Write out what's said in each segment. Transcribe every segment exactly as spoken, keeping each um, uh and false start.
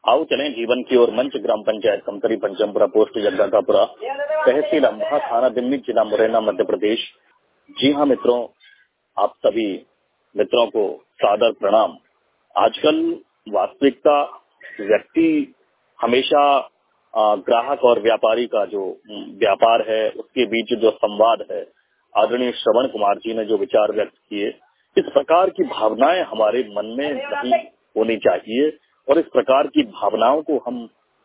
आओ चलें जीवन की ओर। मंच ग्राम पंचायत कमतरी पंचमपुरा पोस्ट जगदापुरा तहसील अम्बा थाना दिल्ली जिला मुरैना मध्य प्रदेश। जी हाँ मित्रों, आप सभी मित्रों को सादर प्रणाम। आजकल वास्तविकता व्यक्ति हमेशा ग्राहक और व्यापारी का जो व्यापार है उसके बीच जो संवाद है, आदरणीय श्रवण कुमार जी ने जो विचार व्यक्त किए, इस प्रकार की भावनाएं हमारे मन में नहीं होनी चाहिए और इस प्रकार की भावनाओं को हम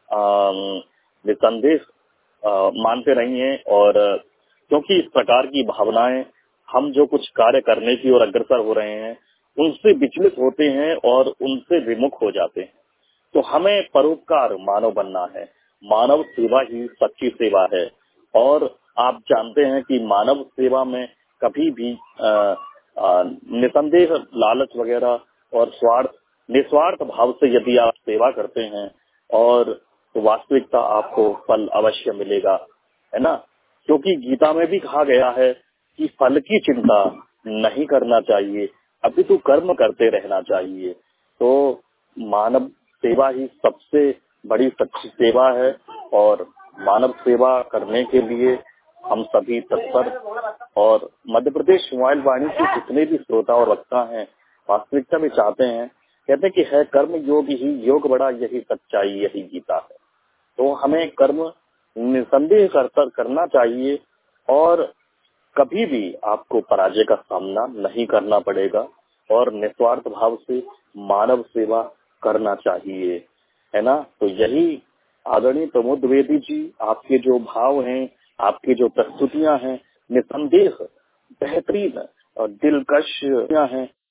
निसंदेह मानते नहीं हैं। और क्योंकि इस प्रकार की भावनाएं हम जो कुछ कार्य करने की ओर अग्रसर हो रहे हैं उनसे विचलित होते हैं और उनसे विमुख हो जाते हैं। तो हमें परोपकार मानव बनना है। मानव सेवा ही सच्ची सेवा है। और आप जानते हैं कि मानव सेवा में कभी भी निसंदेह लालच वगैरह और स्वार्थ निस्वार्थ भाव से यदि आप सेवा करते हैं और तो वास्तविकता आपको फल अवश्य मिलेगा, है ना। क्योंकि गीता में भी कहा गया है कि फल की चिंता नहीं करना चाहिए, अपितु कर्म करते रहना चाहिए। तो मानव सेवा ही सबसे बड़ी सच्ची सेवा है और मानव सेवा करने के लिए हम सभी तत्पर और मध्य प्रदेश मोबाइल वाणी के जितने भी श्रोता और वक्ता हैं वास्तविकता में चाहते हैं, कहते हैं कि है कर्म योग ही योग बड़ा, यही सच्चाई यही गीता है। तो हमें कर्म निसंदेह कर, करना चाहिए और कभी भी आपको पराजय का सामना नहीं करना पड़ेगा और निस्वार्थ भाव से मानव सेवा करना चाहिए, है ना। तो यही आदरणीय प्रमोद द्विवेदी जी, आपके जो भाव हैं, आपकी जो प्रस्तुतियां हैं, निसंदेह बेहतरीन और दिलकश हैं।